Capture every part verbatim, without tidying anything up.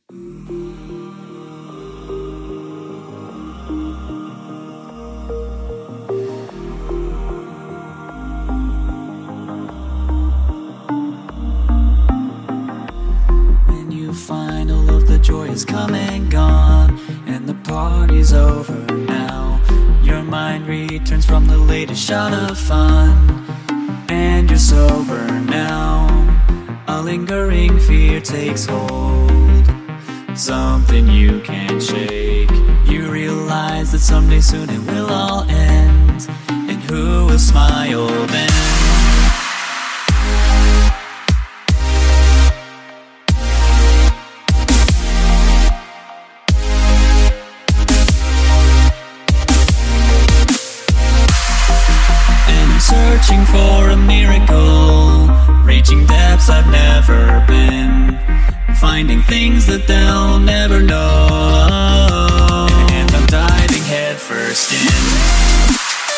When you find all of the joy is come and gone, and the party's over now, your mind returns from the latest shot of fun, and you're sober now. A lingering fear takes hold, something you can't shake. You realize that someday soon it will all end, and who will smile then? Searching for a miracle, reaching depths I've never been, finding things that they'll never know, and I'm diving headfirst in.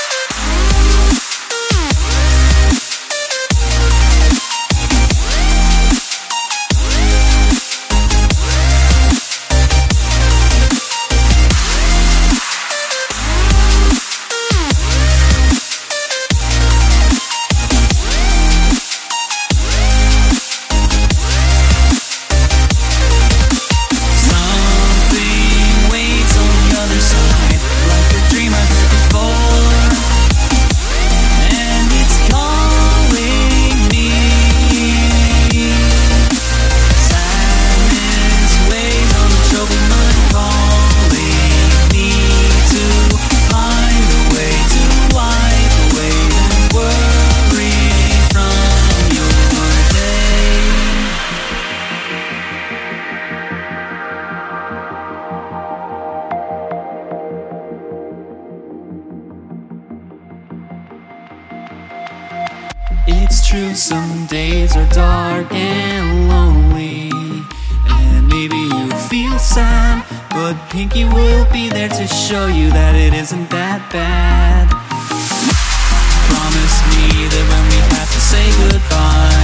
It's true, some days are dark and lonely, and maybe you feel sad, but Pinky will be there to show you that it isn't that bad. Promise me that when we have to say goodbye,